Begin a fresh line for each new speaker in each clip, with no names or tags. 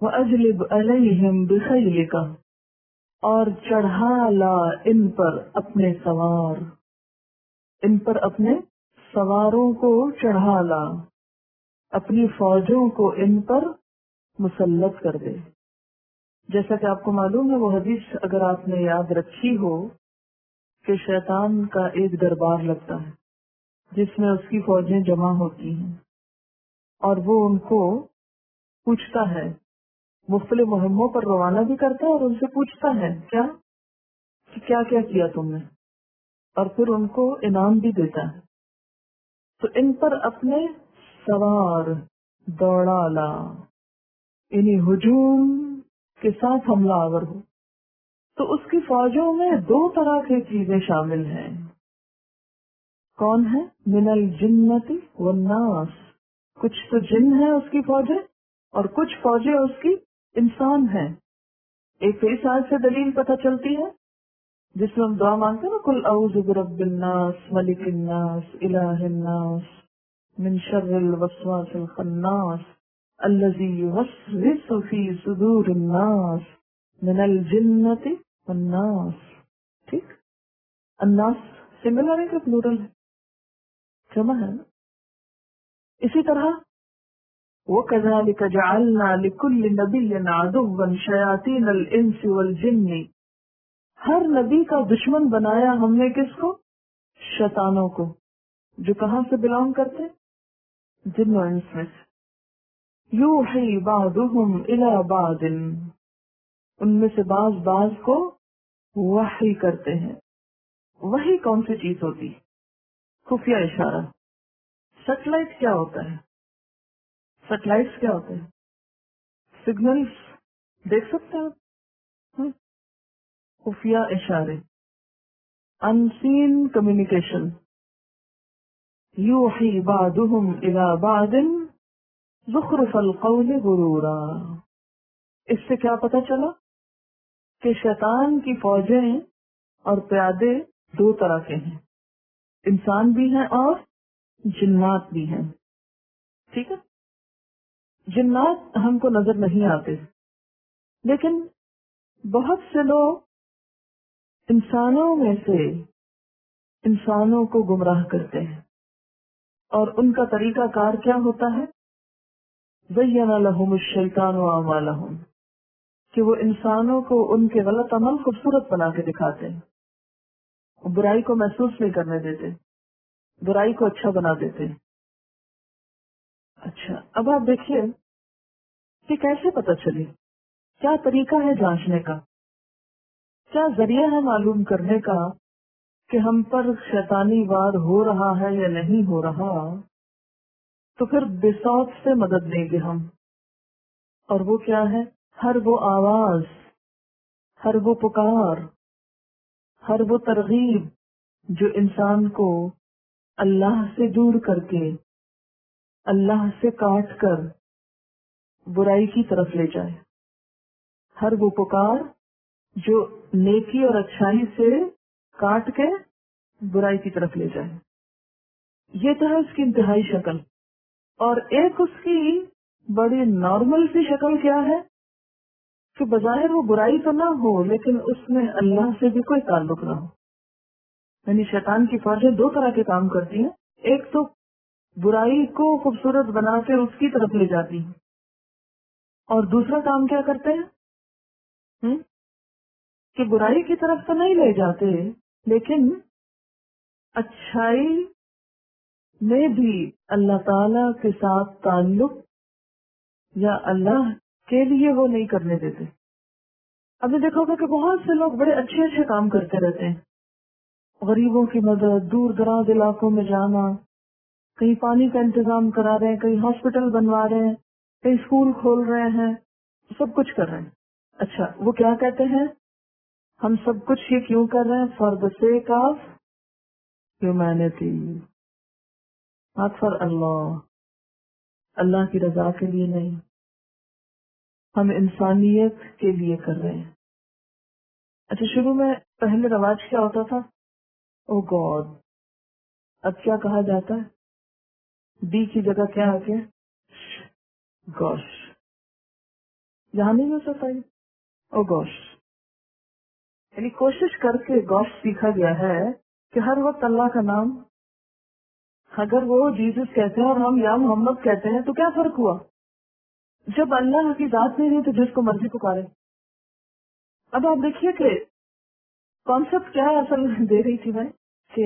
وَأَجْلِبْ عَلَيْهِمْ بِخَيْلِكَ، اور چڑھا لا ان پر اپنے سوار، ان پر اپنے سواروں کو چڑھا لا، اپنی فوجوں کو ان پر مسلط کر دے۔ جیسا کہ آپ کو معلوم ہے وہ حدیث اگر آپ نے یاد رکھی ہو کہ شیطان کا ایک دربار لگتا ہے جس میں اس کی فوجیں جمع ہوتی ہیں، اور وہ ان کو پوچھتا ہے، مختلف مہموں پر روانہ بھی کرتا ہے اور ان سے پوچھتا ہے کیا کیا تم نے، اور پھر ان کو انعام بھی دیتا ہے۔ تو ان پر اپنے سوار دوڑا لا، یعنی ہجوم کے ساتھ حملہ آور ہو۔ تو اس کی فوجوں میں دو طرح کی چیزیں شامل ہیں۔ کون ہے؟ من الجنت والناس، کچھ تو جن ہے اس کی فوجیں اور کچھ فوجیں اس کی انسان ہیں۔ ایک تو اس آیت سے دلیل پتہ چلتی ہے جس میں ہم دعا مانگتے ہیں، قل اعوذ برب الناس ملک الناس الہ الناس من شر الوسواس الخناس الذی یوسوس فی صدور الناس من الجنت والناس۔ ٹھیک، الناس سنگولر ہے کہ پلورل ہے؟ جمع ہے نا۔ اسی طرح وَكَذَلِكَ جَعَلْنَا لِكُلِّ نَبِيٍّ عَدُوًّا شَيَاطِينَ الْإِنسِ وَالْجِنِّ، ہر نبی کا دشمن بنایا ہم نے کس کو؟ شیطانوں کو، جو کہاں سے بلانگ کرتے؟ جن و انس میں سے۔ یوحی بعضهم الی بعض، ان میں سے بعض کو وحی کرتے ہیں۔ وحی کون سی چیز ہوتی؟ خفیہ اشارہ۔ سیٹلائٹ کیا ہوتا ہے؟ سیٹلائٹس کیا ہوتے ہیں؟ سگنلز دیکھ سکتے ہیں آپ؟ خفیہ اشارے، ان-سین کمیونیکیشن۔ یوحی بعضهم الی بعض زخرف القول غرورا۔ اس سے کیا پتہ چلا کہ شیطان کی فوجیں اور پیادے دو طرح کے ہیں، انسان بھی ہیں اور جنات بھی ہیں۔ ٹھیک ہے، جنات ہم کو نظر نہیں آتے، لیکن بہت سے لوگ انسانوں میں سے انسانوں کو گمراہ کرتے ہیں، اور ان کا طریقہ کار کیا ہوتا ہے؟ زین لہم الشیطان اعمالہم، کہ وہ انسانوں کو ان کے غلط عمل خوبصورت بنا کے دکھاتے ہیں، برائی کو محسوس نہیں کرنے دیتے، برائی کو اچھا بنا دیتے ہیں۔ اچھا، اب آپ دیکھیے کہ کیسے پتہ چلے، کیا طریقہ ہے جانچنے کا، کیا ذریعہ ہے معلوم کرنے کا کہ ہم پر شیطانی وار ہو رہا ہے یا نہیں ہو رہا؟ تو پھر بساط سے مدد لیں گے ہم، اور وہ کیا ہے؟ ہر وہ آواز، ہر وہ پکار، ہر وہ ترغیب جو انسان کو اللہ سے دور کر کے، اللہ سے کاٹ کر برائی کی طرف لے جائے، ہر وہ پکار جو نیکی اور اچھائی سے کاٹ کے برائی کی طرف لے جائے۔ یہ تو ہے اس کی انتہائی شکل۔ اور ایک اس کی بڑی نارمل سی شکل کیا ہے کہ بظاہر وہ برائی تو نہ ہو لیکن اس میں اللہ سے بھی کوئی تعلق نہ ہو۔ یعنی شیطان کی فوجیں دو طرح کے کام کرتی ہیں، ایک تو برائی کو خوبصورت بنا کے اس کی طرف لے جاتی ہیں، اور دوسرا کام کیا کرتے ہیں کہ برائی کی طرف تو نہیں لے جاتے لیکن اچھائی میں بھی اللہ تعالی کے ساتھ تعلق یا اللہ کے لیے وہ نہیں کرنے دیتے۔ اب نے دیکھو گا کہ بہت سے لوگ بڑے اچھے اچھے کام کرتے رہتے ہیں، غریبوں کی مدد، دور دراز علاقوں میں جانا، کہیں پانی کا انتظام کرا رہے ہیں، کہیں ہاسپٹل بنوا رہے ہیں، کہیں اسکول کھول رہے ہیں، سب کچھ کر رہے ہیں۔ اچھا، وہ کیا کہتے ہیں؟ ہم سب کچھ یہ کیوں کر رہے ہیں؟ For the sake of humanity, not for اللہ، اللہ کی رضا کے لیے نہیں، ہم انسانیت کے لیے کر رہے ہیں۔ اچھا، شروع میں پہلے رواج کیا ہوتا تھا؟ او گاڈ، اب کیا کہا جاتا ہے؟ ڈی کی جگہ کیا آ گیا؟ گوش۔ یہاں نہیں ہو سکتا یہ او گوشت، یعنی کوشش کر کے گوشت سیکھا گیا ہے کہ ہر وقت اللہ کا نام، اگر وہ جیسس کہتے ہیں اور ہم یا محمد کہتے ہیں تو کیا فرق ہوا؟ جب اللہ کی ذات نہیں رہی تو جس کو مرضی پکارے. اب آپ دیکھیے کہ کانسیپٹ کیا اصل دے رہی تھی میں کہ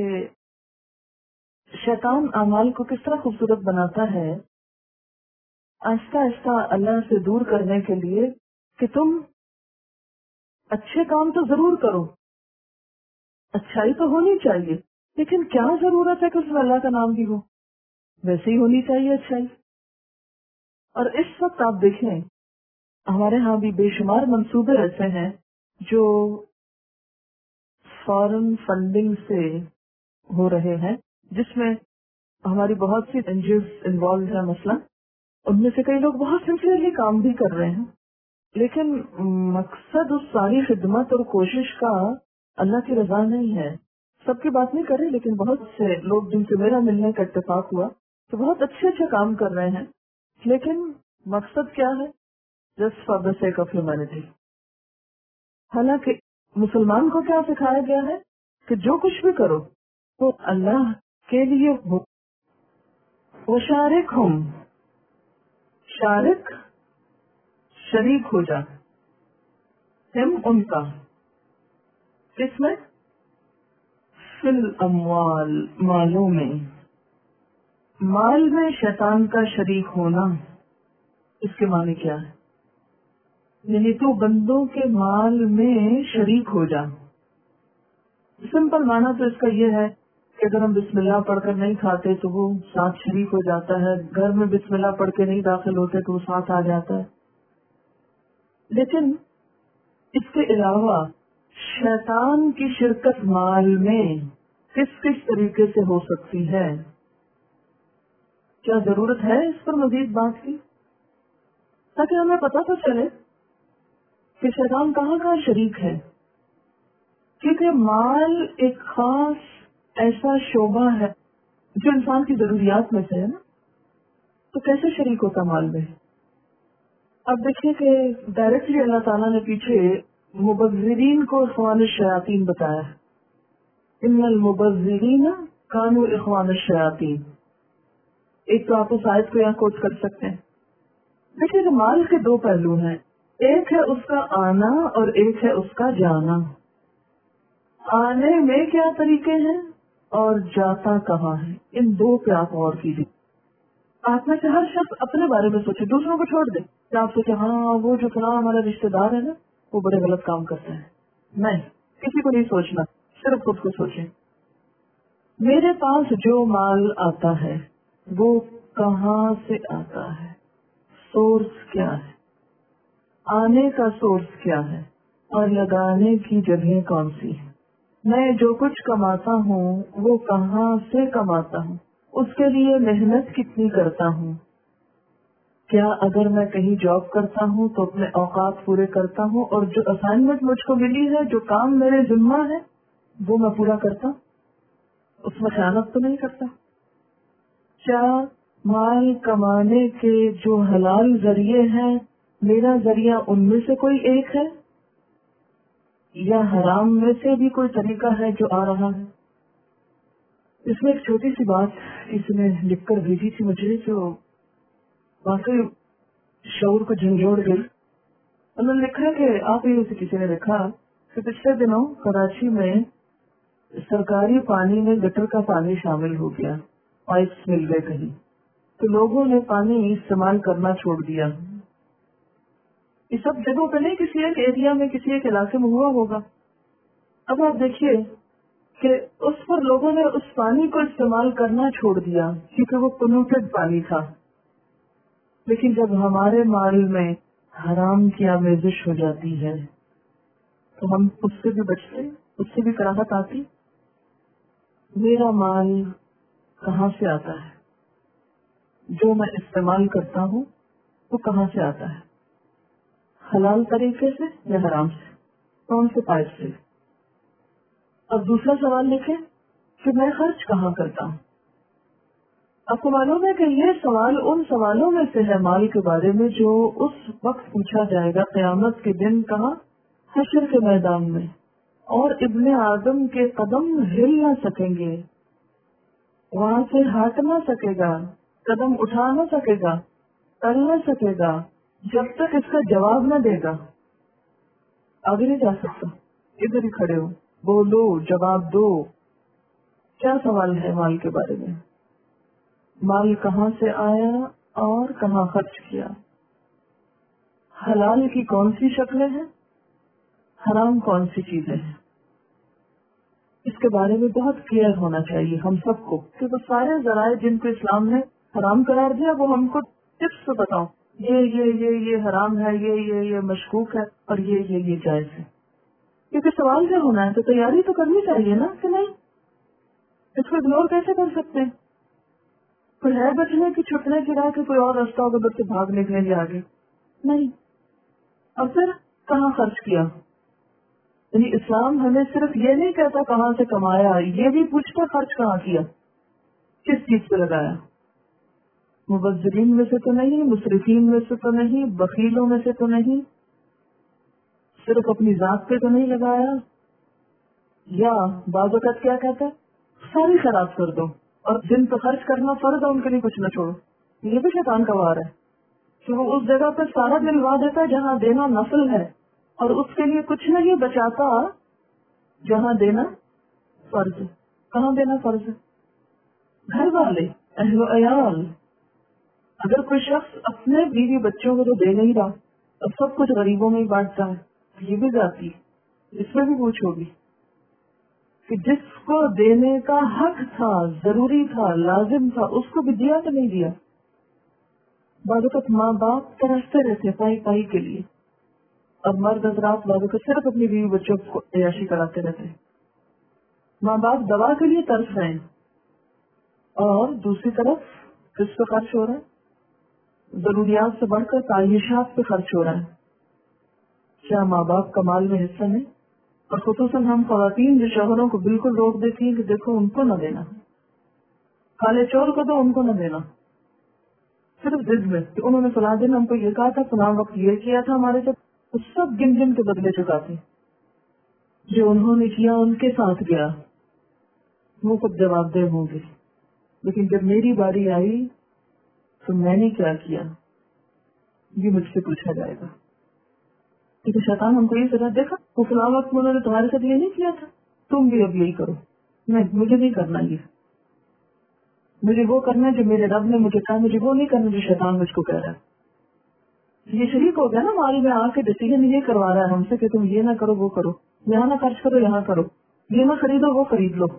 شیطان اعمال کو کس طرح خوبصورت بناتا ہے آہستہ آہستہ اللہ سے دور کرنے کے لیے کہ تم اچھے کام تو ضرور کرو، اچھائی تو ہونی چاہیے، لیکن کیا ضرورت ہے کہ اس میں اللہ کا نام بھی ہو؟ ویسے ہی ہونی چاہیے اچھائی. اور اس وقت آپ دیکھیں ہمارے ہاں بھی بے شمار منصوبے ایسے ہیں جو فارن فنڈنگ سے ہو رہے ہیں، جس میں ہماری بہت سی این جی اوز انوالوڈ ہیں. مثلا ان میں سے کئی لوگ بہت سنسیئرلی کام بھی کر رہے ہیں، لیکن مقصد اس ساری خدمت اور کوشش کا اللہ کی رضا نہیں ہے. سب کی بات نہیں کر رہی، لیکن بہت سے لوگ جن سے میرا ملنے کا اتفاق ہوا تو بہت اچھے اچھے کام کر رہے ہیں، لیکن مقصد کیا ہے؟ Just for the sake of humanity. حالانکہ مسلمان کو کیا سکھایا گیا ہے کہ جو کچھ بھی کرو وہ اللہ کے لیے ہو. وہ شارک ہوں، شارک شریک ہو جا، ہم ان کا اس میں فی الاموال، مالوں میں، مال میں شیطان کا شریک ہونا. اس کے معنی کیا ہے؟ یعنی تو بندوں کے مال میں شریک ہو جا. سمپل معنی تو اس کا یہ ہے کہ اگر ہم بسم اللہ پڑھ کر نہیں کھاتے تو وہ ساتھ شریک ہو جاتا ہے، گھر میں بسم اللہ پڑھ کے نہیں داخل ہوتے تو وہ ساتھ آ جاتا ہے. لیکن اس کے علاوہ شیطان کی شرکت مال میں کس کس طریقے سے ہو سکتی ہے؟ کیا ضرورت ہے اس پر مزید بات کی تاکہ ہمیں پتہ تو چلے کہ شیطان کہاں کہاں شریک ہے؟ کیونکہ مال ایک خاص ایسا شعبہ ہے جو انسان کی ضروریات میں سے ہے نا، تو کیسے شریک ہوتا مال میں؟ اب دیکھیے کہ ڈائریکٹلی اللہ تعالیٰ نے پیچھے مبذرین کو اخوان الشیاطین بتایا. ان المبذرین کانوا اخوان الشیاطین. ایک تو آپ اس آیت کو یہاں کوٹ کر سکتے ہیں. دیکھیے کہ مال کے دو پہلو ہیں، ایک ہے اس کا آنا اور ایک ہے اس کا جانا. آنے میں کیا طریقے ہیں اور جاتا کہاں ہے، ان دو پہ آپ غور کیجیے. آپ میں سے ہر شخص اپنے بارے میں سوچے، دوسروں کو چھوڑ دے. کیا آپ سوچے ہاں وہ جو فلاں ہمارا رشتے دار ہے نا وہ بڑے غلط کام کرتے ہیں؟ نہیں، کسی کو نہیں سوچنا، صرف خود کو سوچیں. میرے پاس جو مال آتا ہے وہ کہاں سے آتا ہے؟ سورس کیا ہے؟ آنے کا سورس کیا ہے اور لگانے کی جگہ کون سی ہے؟ میں جو کچھ کماتا ہوں وہ کہاں سے کماتا ہوں؟ اس کے لیے محنت کتنی کرتا ہوں؟ کیا اگر میں کہیں جاب کرتا ہوں تو اپنے اوقات پورے کرتا ہوں اور جو اسائنمنٹ مجھ کو ملی ہے، جو کام میرے ذمہ ہے وہ میں پورا کرتا ہوں؟ اس میں خیانت تو نہیں کرتا؟ کیا مال کمانے کے جو حلال ذریعے ہیں میرا ذریعہ ان میں سے کوئی ایک ہے یا حرام میں سے بھی کوئی طریقہ ہے جو آ رہا ہے؟ اس میں ایک چھوٹی سی بات اس نے لکھ کر بھیجی تھی مجھے جو واقعی شعور کو جھنجھوڑ گئی. انہوں نے لکھا کہ آپ ہی سے کسی نے لکھا کہ پچھلے دنوں کراچی میں سرکاری پانی میں گٹر کا پانی شامل ہو گیا، پائپس مل گئے کہیں، تو لوگوں نے پانی استعمال کرنا چھوڑ دیا. یہ سب جگہوں پہ نہیں، کسی ایک ایریا میں کسی ایک علاقے میں ہوا ہوگا. اب آپ دیکھیے کہ اس پر لوگوں نے اس پانی کو استعمال کرنا چھوڑ دیا کیونکہ وہ پولوٹیڈ پانی تھا. لیکن جب ہمارے مال میں حرام کی آمیزش ہو جاتی ہے تو ہم اس سے بھی بچتے، اس سے بھی کراہت آتی. میرا مال کہاں سے آتا ہے؟ جو میں استعمال کرتا ہوں وہ کہاں سے آتا ہے؟ حلال طریقے سے یا حرام سے؟ کون سے پائپ سے؟ اب دوسرا سوال لکھیں کہ میں خرچ کہاں کرتا ہوں؟ آپ کو معلوم ہے کہ یہ سوال ان سوالوں میں سے ہے مال کے بارے میں جو اس وقت پوچھا جائے گا قیامت کے دن، کہاں؟ حشر کے میدان میں، اور ابن آدم کے قدم ہل نہ سکیں گے، وہاں سے ہٹ نہ سکے گا، قدم اٹھا نہ سکے گا، چل نہ سکے گا جب تک اس کا جواب نہ دے گا۔ آگے نہیں جا سکتا، ادھر ہی کھڑے ہو، بولو، جواب دو۔ کیا سوال ہے مال کے بارے میں؟ مال کہاں سے آیا اور کہاں خرچ کیا؟ حلال کی کون سی شکلیں ہیں، حرام کون سی چیزیں ہیں؟ اس کے بارے میں بہت کلیئر ہونا چاہیے ہم سب کو، کہ وہ سارے ذرائع جن کو اسلام نے حرام قرار دیا وہ ہم کو ٹپس سے بتاؤ، یہ حرام ہے، یہ مشکوک ہے، اور یہ جائز ہے۔ کیونکہ سوال جب ہونا ہے تو تیاری تو کرنی چاہیے نا، کہ نہیں؟ اس کو اگنور کیسے کر سکتے ہیں؟ کوئی ہے بچنے کی چھٹنے کی راہ، کہ کوئی اور راستہ ہوگا بچے بھاگ نکلیں گے آگے؟ نہیں۔ اور پھر کہاں خرچ کیا؟ یعنی اسلام ہمیں صرف یہ نہیں کہتا کہاں سے کمایا، یہ بھی پوچھتا خرچ کہاں کیا، کس چیز پہ لگایا۔ مبذرین میں سے تو نہیں، مسرفین میں سے تو نہیں، بخیلوں میں سے تو نہیں، صرف اپنی ذات پہ تو نہیں لگایا، یا بعض اوقات کیا کہتا ہے ساری خراب کر دو، اور جن پہ خرچ کرنا فرض ہے ان کے لیے کچھ نہ چھوڑو۔ یہ بھی شیطان کا وار ہے کہ وہ اس جگہ پہ سارا دلوا دیتا ہے جہاں دینا نفل ہے، اور اس کے لیے کچھ نہیں بچاتا جہاں دینا فرض ہے۔ کہاں دینا فرض ہے؟ گھر والے، اہل و عیال۔ اگر کوئی شخص اپنے بیوی بچوں کو تو دے نہیں رہا اور سب کچھ غریبوں میں ہی بانٹتا ہے، یہ بھی ذاتی، اس میں بھی پوچھ ہوگی کہ جس کو دینے کا حق تھا، ضروری تھا، لازم تھا، اس کو بھی دیا کہ نہیں دیا؟ بعض اوقات ماں باپ ترستے رہتے پائی پائی کے لیے، اور مرد حضرات بعض اوقات صرف اپنی بیوی بچوں کو عیاشی کراتے رہتے ہیں۔ ماں باپ دوا کے لیے ترس رہے ہیں، اور دوسری طرف کس پہ خرچ ہو رہا ہے؟ ضروریات سے بڑھ کر تعیشات پہ خرچ ہو رہا ہے۔ کیا ماں باپ کا مال میں حصہ نہیں؟ اور خصوصاً ہم خواتین جو شوہروں کو بالکل روک دیتی ہیں کہ دیکھو ان کو نہ دینا، کالے چور کو تو ان کو نہ دینا، صرف ضد میں کہ انہوں نے فلاں دن ہم کو یہ کہا تھا، فلاں وقت یہ کیا تھا ہمارے ساتھ، تو سب گن گن کے بدلے چکاتے جو انہوں نے کیا ان کے ساتھ گیا، وہ کب جواب دہ ہوں گے۔ لیکن جب میری باری آئی تو میں نے کیا کیا، یہ مجھ سے پوچھا جائے گا۔ کیونکہ شیطان ہم کو یہ سزا دیکھا، وہ فلاں وقت میں انہوں نے تمہارے ساتھ یہ نہیں کیا تھا، تم بھی اب یہی کرو۔ نہیں، مجھے نہیں کرنا، یہ مجھے وہ کرنا ہے جو میرے رب نے مجھے کہا، مجھے وہ نہیں کرنا جو شیطان مجھ کو کہہ رہا ہے۔ یہ شریک ہو گیا نا مال میں آ کے، ڈیسیژن یہ کروا رہا ہے ہم سے کہ تم یہ نہ کرو، وہ کرو، یہاں نہ خرچ کرو، یہاں کرو، یہ نہ خریدو، وہ خرید لو۔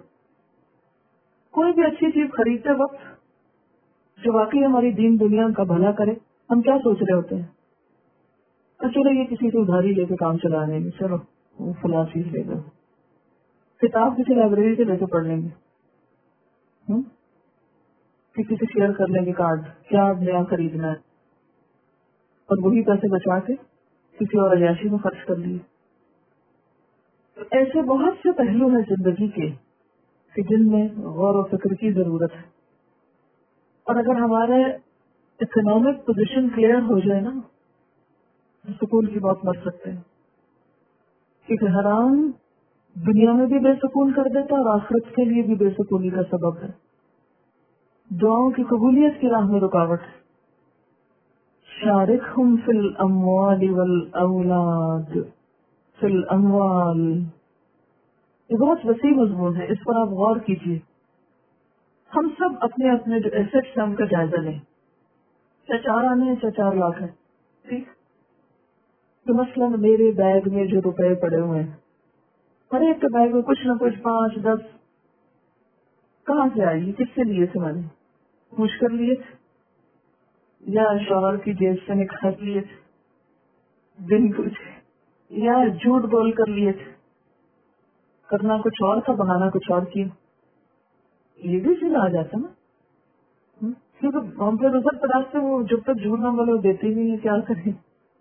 کوئی بھی اچھی چیز خریدتے وقت جو واقعی ہماری دین دنیا کا بھلا کرے، ہم کیا سوچ رہے ہوتے ہیں؟ چلو یہ کسی سے ادھاری لے کے کام چلانے میں، چلو وہ فلاں چیز لے لو، کتاب کسی لائبریری سے لے کے پڑھ لیں گے، کسی سے شیئر کر لیں گے کارڈ، کیا نیا خریدنا ہے، اور وہی پیسے بچا کے کسی اور عیاشی میں خرچ کر لیے۔ ایسے بہت سے پہلو ہیں زندگی کے کہ جن میں غور و فکر کی ضرورت ہے، اور اگر ہمارے اکنامک پوزیشن کلیئر ہو جائے نا، سکون کی بات مر سکتے ہیں، کیونکہ حرام دنیا میں بھی بے سکون کر دیتا اور آخرت کے لیے بھی بے سکونی کا سبب ہے، دعاؤں کی قبولیت کی راہ میں رکاوٹ ہے۔ شارکہم فی الاموال والاولاد، فی الاموال، یہ بہت وسیع مضمون ہے، اس پر آپ غور کیجیے۔ ہم سب اپنے اپنے جو ایسٹس ہیں ان کا جائزہ لیں، چاہے 4 آنے ہیں چاہے 4 لاکھ ہے، ٹھیک؟ تو مثلاً میرے بیگ میں جو روپے پڑے ہوئے ہیں، ہر ایک کے بیگ میں کچھ نہ کچھ 5 10 کہاں سے آئی؟ کس سے لیے تھے؟ میں نے پوچھ کر لیے تھے یا شوہر کی جیب سے نکال لیے تھے بن پوچھے، یا جھوٹ بول کر لیے تھے؟ کرنا کچھ اور تھا، بنانا کچھ اور کیا، یہ بھی چیز آ جاتا نا، کیونکہ ہم پہ نظر تراشتے وہ جب تک جھوٹ نہ بولے دیتے بھی نہیں، کیا کریں۔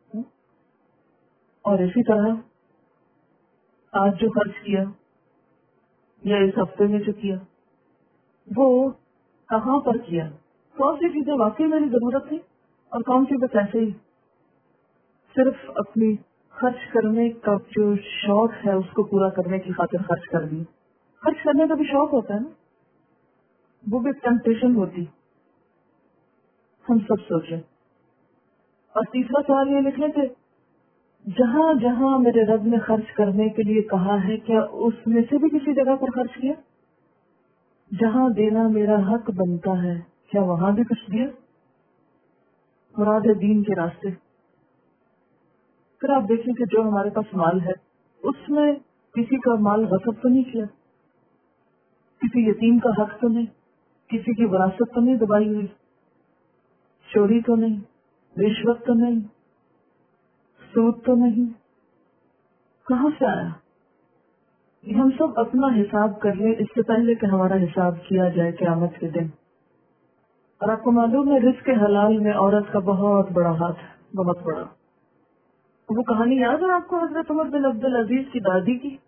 اور اسی طرح آج جو خرچ کیا یا اس ہفتے میں جو کیا، وہ کہاں پر کیا, کون سی چیزیں واقعی میری ضرورت تھی اور کون سی بس ایسے ہی صرف اپنی خرچ کرنے کا جو شوق ہے اس کو پورا کرنے کی خاطر خرچ کر دی. خرچ کرنے کا بھی شوق ہوتا ہے نا, وہ بھی ٹیمپٹیشن ہوتی, ہم سب سوچیں. اور تیسرا سوال یہ لکھنے تھے, جہاں جہاں میرے رب نے خرچ کرنے کے لیے کہا ہے کیا اس میں سے بھی کسی جگہ پر خرچ کیا؟ جہاں دینا میرا حق بنتا ہے کیا وہاں بھی کچھ دیا؟ مراد ہے دین کے راستے. پھر آپ دیکھیں کہ جو ہمارے پاس مال ہے اس میں کسی کا مال غصب تو نہیں کیا, کسی یتیم کا حق تو نہیں, کسی کی وراثت تو نہیں دبائی ہوئی, چوری تو نہیں, رشوت تو نہیں, سود تو نہیں. کہاں سے آیا؟ ہم سب اپنا حساب کر لیں اس سے پہلے کہ ہمارا حساب کیا جائے قیامت کے دن. اور آپ کو معلوم ہے رزق حلال میں عورت کا بہت بڑا ہاتھ ہے, بہت بڑا. وہ کہانی یاد ہے آپ کو حضرت عمر بن عبد العزیز کی دادی کی؟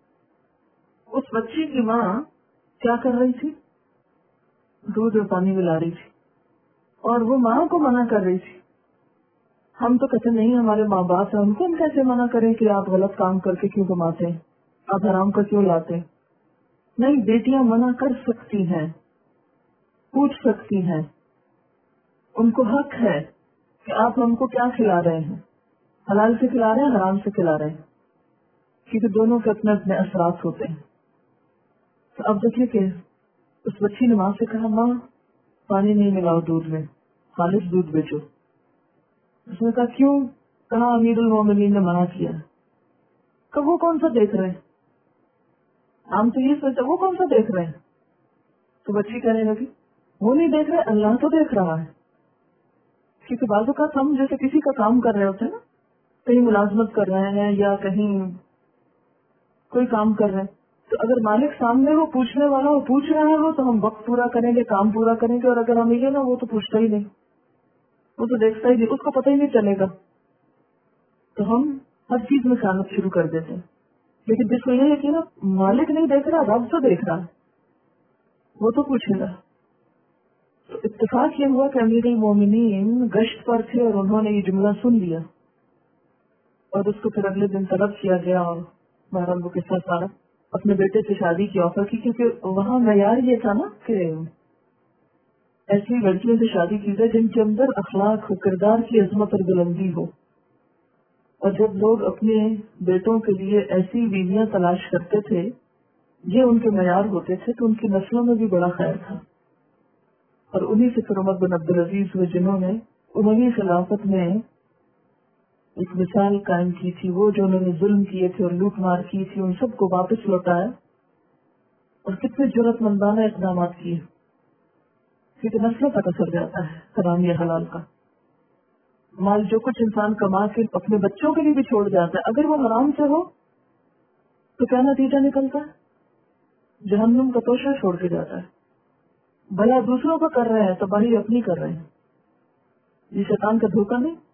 اس بچی کی ماں کیا کر رہی تھی؟ دودھ اور پانی ملا رہی تھی, اور وہ ماں کو منع کر رہی تھی. ہم تو کہتے نہیں ہمارے ماں باپ ہیں, ان کو ہم کیسے منع کریں کہ آپ غلط کام کر کے کیوں کماتے ہیں, آپ حرام کا کیوں لاتے ہیں. نہیں, بیٹیاں منع کر سکتی ہیں, پوچھ سکتی ہیں, ان کو حق ہے کہ آپ ہم کو کیا کھلا رہے ہیں, حلال سے کھلا رہے ہیں حرام سے کھلا رہے ہیں, کیونکہ دونوں کے اپنے اپنے اثرات ہوتے ہیں. تو اب دیکھیے کہ اس بچی نے ماں سے کہا ماں پانی نہیں ملاؤ دودھ میں, خالص دودھ بیچو. اس نے کہا کیوں؟ کہا امیر المومنین نے منع کیا. کہ وہ کون سا دیکھ رہے ہیں, ہم تو یہ سوچا وہ کون سا دیکھ رہے ہیں. تو بچی کہنے لگی وہ نہیں دیکھ رہے, اللہ تو دیکھ رہا ہے. کیونکہ بعض اوقات ہم جیسے کسی کا کام کر رہے ہوتے ہیں نا, کہیں ملازمت کر رہے ہیں یا کہیں کوئی کام کر رہے ہیں, تو اگر مالک سامنے وہ پوچھنے والا وہ پوچھ رہا ہے تو ہم وقت پورا کریں گے, کام پورا کریں گے. اور اگر ہم یہ نا وہ تو پوچھتا ہی نہیں, وہ تو دیکھتا ہی نہیں, اس کو پتہ ہی نہیں چلے گا, تو ہم ہر چیز میں خیانت شروع کر دیتے ہیں. لیکن جس کو یہ ہے کہ نا مالک نہیں دیکھ رہا, رب تو دیکھ رہا ہے, وہ تو پوچھے گا. تو اتفاق یہ ہوا کہ امیر المومنین گشت پر تھے اور انہوں نے یہ جملہ سن لیا, اور اس کو پھر اگلے دن طلب کیا گیا, اور بہرحال وہ قصہ سارا اپنے بیٹے سے شادی کی آفر کی, کیونکہ وہاں معیار یہ تھا نا کہ ایسی لڑکیوں سے شادی کی جائے جن کے اندر اخلاق و کردار کی عظمت اور بلندی ہو. اور جب لوگ اپنے بیٹوں کے لیے ایسی بیویاں تلاش کرتے تھے یہ ان کے معیار ہوتے تھے, تو ان کی نسلوں میں بھی بڑا خیر تھا. اور انہی سے پھر عمر بن عبد العزیز ہوئے جنہوں نے اموی خلافت میں ایک مثال قائم کی تھی. وہ جو انہوں نے ظلم کیے تھے اور لوٹ مار کی تھی ان سب کو واپس لوٹایا, اور کتنے جرأت مندانہ اقدامات کیے, کیونکہ نسلوں کا اثر جاتا ہے حرام یا حلال کا. مال جو کچھ انسان کما کے اپنے بچوں کے لیے بھی چھوڑ جاتا ہے, اگر وہ حرام سے ہو تو کیا نتیجہ نکلتا ہے؟ جہنم کا توشہ چھوڑ کے جاتا ہے. بھلا دوسروں کا کر رہے ہیں تو بھائی اپنی کر رہے ہیں, یہ شیطان کا دھوکہ نہیں.